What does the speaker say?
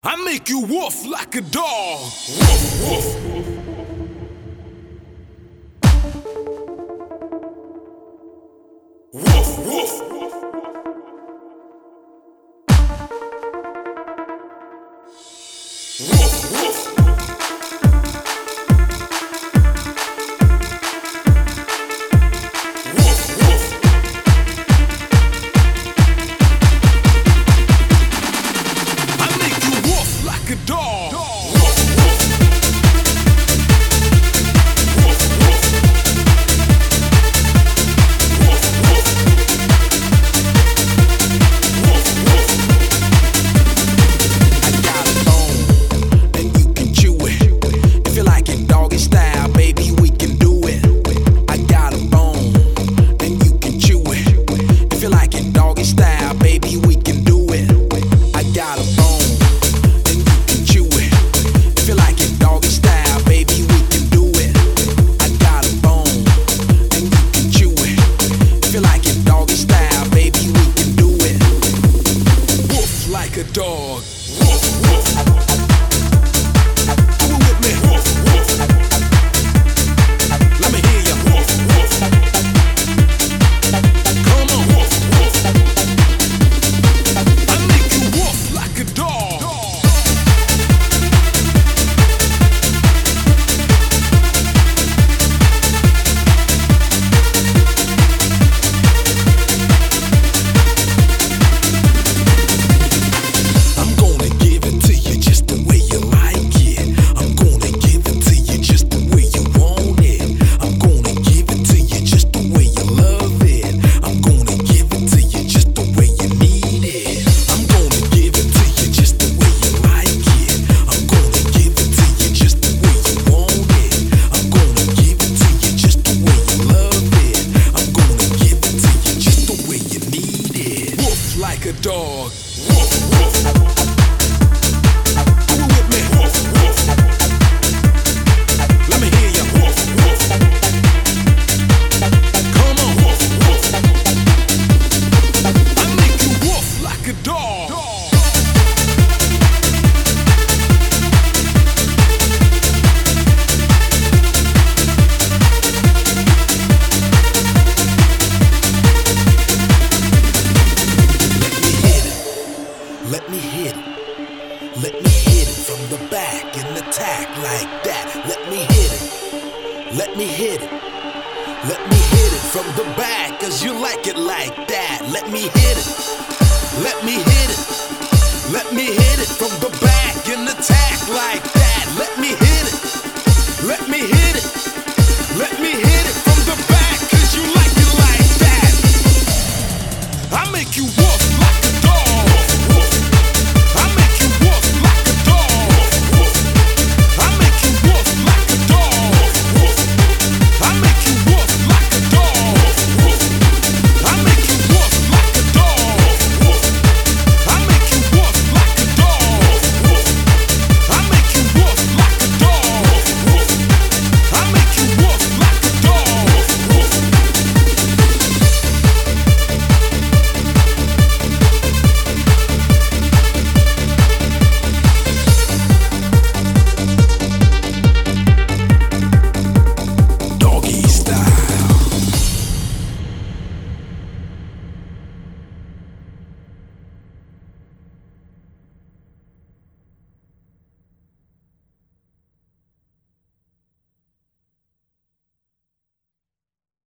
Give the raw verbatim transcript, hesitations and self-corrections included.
I make you woof like a dog. Woof, woof. Woof, woof. Woof, woof. Like a dog. Woof, woof. Woof, woof. Woof, woof. Woof, woof. I got a bone, and you can chew it. If you like it doggy style, baby, we can do it. I got a bone, and you can chew it. If you like it doggy style, baby, we can do it. I got a bone. Like a dog. Woof, woof. Do it with me. Woof, woof. Let me hear you. Woof, woof. Come on. Woof, woof. I make you woof like a dog. Like a dog. Woof, woof. Do it with me. Woof, woof. Let me hear you. Woof, woof. Come on. Woof, woof. I make you woof like a dog. Let me hit it. Let me hit it from the back and attack like that. Let me hit it. Let me hit it. Let me hit it from the back, cause you like it like that. Let me hit it. Let me hit it. Let me hit it from the back.